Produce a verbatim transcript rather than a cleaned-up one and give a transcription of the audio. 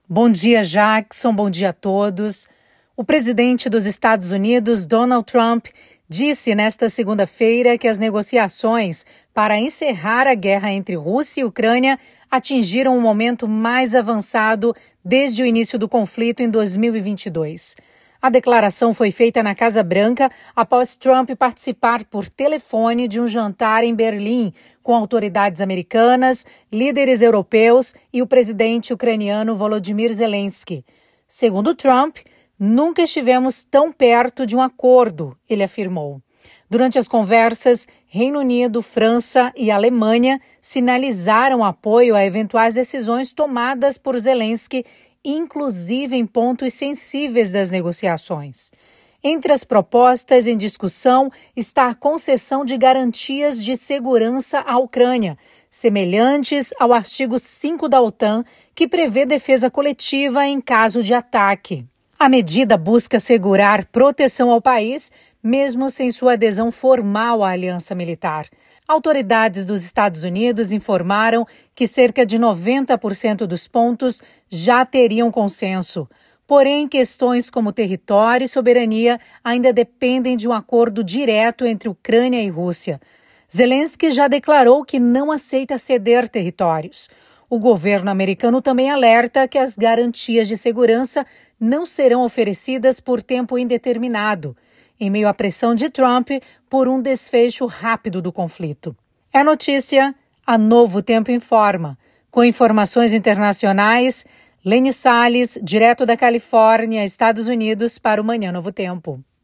Bom dia, Jackson. Bom dia a todos. O presidente dos Estados Unidos, Donald Trump, disse nesta segunda-feira que as negociações para encerrar a guerra entre Rússia e Ucrânia atingiram um momento mais avançado desde o início do conflito em dois mil e vinte e dois. A declaração foi feita na Casa Branca após Trump participar por telefone de um jantar em Berlim com autoridades americanas, líderes europeus e o presidente ucraniano Volodymyr Zelensky. Segundo Trump, nunca estivemos tão perto de um acordo, ele afirmou. Durante as conversas, Reino Unido, França e Alemanha sinalizaram apoio a eventuais decisões tomadas por Zelensky, inclusive em pontos sensíveis das negociações. Entre as propostas em discussão está a concessão de garantias de segurança à Ucrânia, semelhantes ao artigo cinco da OTAN, que prevê defesa coletiva em caso de ataque. A medida busca assegurar proteção ao país, mesmo sem sua adesão formal à aliança militar. Autoridades dos Estados Unidos informaram que cerca de noventa por cento dos pontos já teriam consenso. Porém, questões como território e soberania ainda dependem de um acordo direto entre Ucrânia e Rússia. Zelensky já declarou que não aceita ceder territórios. O governo americano também alerta que as garantias de segurança não serão oferecidas por tempo indeterminado, em meio à pressão de Trump por um desfecho rápido do conflito. É notícia, a Novo Tempo informa. Com informações internacionais, Lene Salles, direto da Califórnia, Estados Unidos, para o Manhã Novo Tempo.